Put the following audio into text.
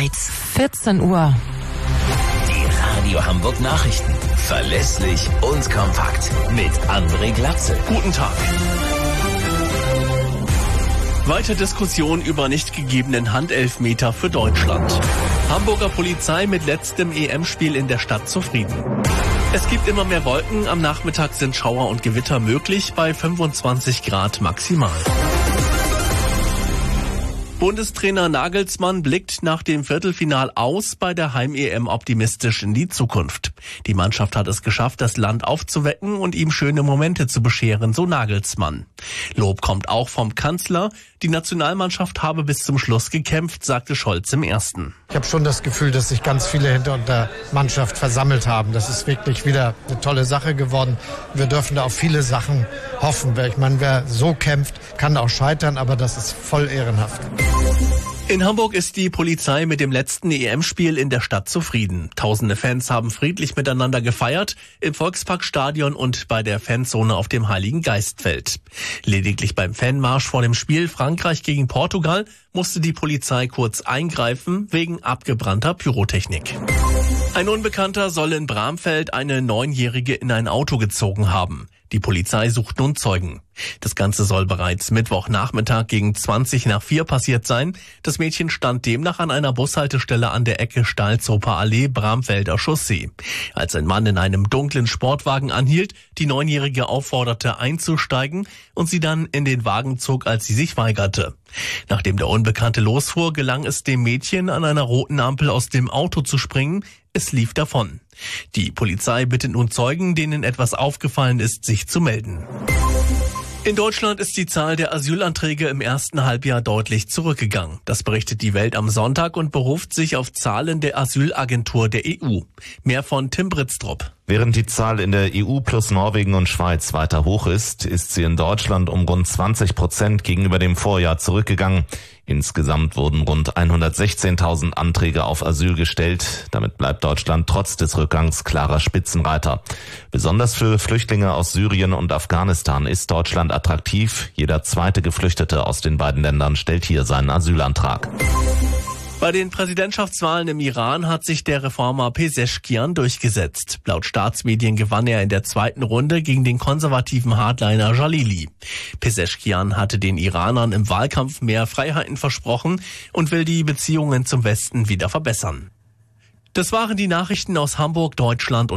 bereits 14 Uhr. Die Radio Hamburg Nachrichten. Verlässlich und kompakt. Mit André Glatzel. Guten Tag. Weiter Diskussion über nicht gegebenen Handelfmeter für Deutschland. Hamburger Polizei mit letztem EM-Spiel in der Stadt zufrieden. Es gibt immer mehr Wolken. Am Nachmittag sind Schauer und Gewitter möglich bei 25 Grad maximal. Bundestrainer Nagelsmann blickt nach dem Viertelfinal aus bei der Heim-EM optimistisch in die Zukunft. Die Mannschaft hat es geschafft, das Land aufzuwecken und ihm schöne Momente zu bescheren, so Nagelsmann. Lob kommt auch vom Kanzler. Die Nationalmannschaft habe bis zum Schluss gekämpft, sagte Scholz im Ersten. Ich habe schon das Gefühl, dass sich ganz viele hinter der Mannschaft versammelt haben. Das ist wirklich wieder eine tolle Sache geworden. Wir dürfen da auf viele Sachen hoffen. Ich meine, wer so kämpft, kann auch scheitern, aber das ist voll ehrenhaft. In Hamburg ist die Polizei mit dem letzten EM-Spiel in der Stadt zufrieden. Tausende Fans haben friedlich miteinander gefeiert, im Volksparkstadion und bei der Fanzone auf dem Heiligen Geistfeld. Lediglich beim Fanmarsch vor dem Spiel Frankreich gegen Portugal musste die Polizei kurz eingreifen, wegen abgebrannter Pyrotechnik. Ein Unbekannter soll in Bramfeld eine 9-Jährige in ein Auto gezogen haben. Die Polizei sucht nun Zeugen. Das Ganze soll bereits Mittwochnachmittag gegen 4:20 passiert sein. Das Mädchen stand demnach an einer Bushaltestelle an der Ecke Stalzoper Allee, Bramfelder Chaussee. Als ein Mann in einem dunklen Sportwagen anhielt, die 9-Jährige aufforderte einzusteigen und sie dann in den Wagen zog, als sie sich weigerte. Nachdem der Unbekannte losfuhr, gelang es dem Mädchen, an einer roten Ampel aus dem Auto zu springen. Es lief davon. Die Polizei bittet nun Zeugen, denen etwas aufgefallen ist, sich zu melden. In Deutschland ist die Zahl der Asylanträge im ersten Halbjahr deutlich zurückgegangen. Das berichtet die Welt am Sonntag und beruft sich auf Zahlen der Asylagentur der EU. Mehr von Tim Britztrup. Während die Zahl in der EU plus Norwegen und Schweiz weiter hoch ist sie in Deutschland um rund 20% gegenüber dem Vorjahr zurückgegangen. Insgesamt wurden rund 116.000 Anträge auf Asyl gestellt. Damit bleibt Deutschland trotz des Rückgangs klarer Spitzenreiter. Besonders für Flüchtlinge aus Syrien und Afghanistan ist Deutschland attraktiv. Jeder zweite Geflüchtete aus den beiden Ländern stellt hier seinen Asylantrag. Bei den Präsidentschaftswahlen im Iran hat sich der Reformer Pezeshkian durchgesetzt. Laut Staatsmedien gewann er in der zweiten Runde gegen den konservativen Hardliner Jalili. Pezeshkian hatte den Iranern im Wahlkampf mehr Freiheiten versprochen und will die Beziehungen zum Westen wieder verbessern. Das waren die Nachrichten aus Hamburg, Deutschland und